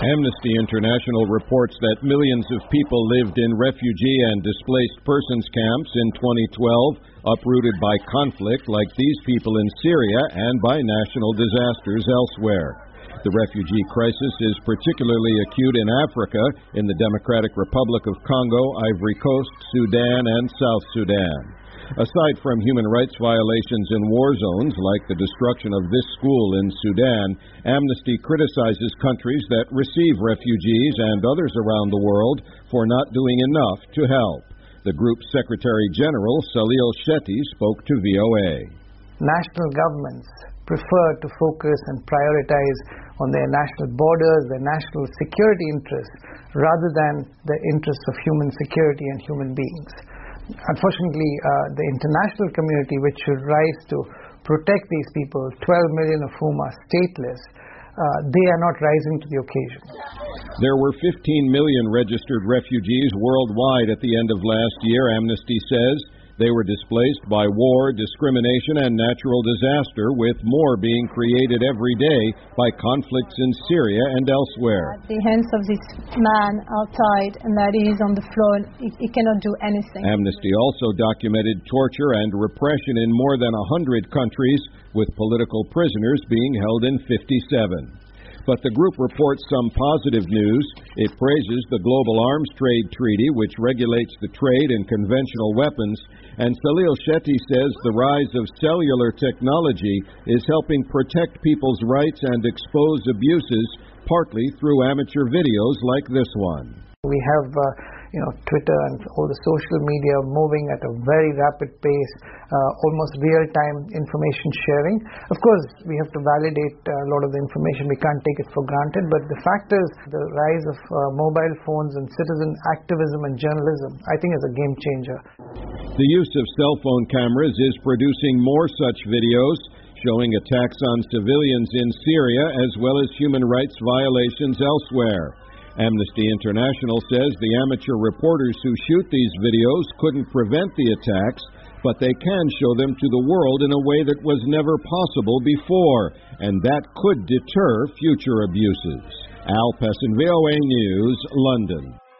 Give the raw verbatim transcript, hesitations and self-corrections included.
Amnesty International reports that millions of people lived in refugee and displaced persons camps in twenty twelve, uprooted by conflict like these people in Syria and by national disasters elsewhere. The refugee crisis is particularly acute in Africa, in the Democratic Republic of Congo, Ivory Coast, Sudan, and South Sudan. Aside from human rights violations in war zones, like the destruction of this school in Sudan, Amnesty criticizes countries that receive refugees and others around the world for not doing enough to help. The group's Secretary General, Salil Shetty, spoke to V O A. National governments prefer to focus and prioritize on their national borders, their national security interests, rather than the interests of human security and human beings. Unfortunately, uh, the international community, which should rise to protect these people, twelve million of whom are stateless, uh, they are not rising to the occasion. There were fifteen million registered refugees worldwide at the end of last year, Amnesty says. They were displaced by war, discrimination, and natural disaster, with more being created every day by conflicts in Syria and elsewhere. The hands of this man are tied, and that he is on the floor, and he, he cannot do anything. Amnesty also documented torture and repression in more than one hundred countries, with political prisoners being held in fifty-seven. But the group reports some positive news. It praises the Global Arms Trade Treaty, which regulates the trade in conventional weapons, and Salil Shetty says the rise of cellular technology is helping protect people's rights and expose abuses, partly through amateur videos like this one. We have uh, you know, Twitter and all the social media moving at a very rapid pace, uh, almost real-time information sharing. Of course, we have to validate uh, a lot of the information. We can't take it for granted, but the fact is the rise of uh, mobile phones and citizen activism and journalism, I think, is a game changer. The use of cell phone cameras is producing more such videos, showing attacks on civilians in Syria as well as human rights violations elsewhere. Amnesty International says the amateur reporters who shoot these videos couldn't prevent the attacks, but they can show them to the world in a way that was never possible before, and that could deter future abuses. Al Pessin, V O A News, London.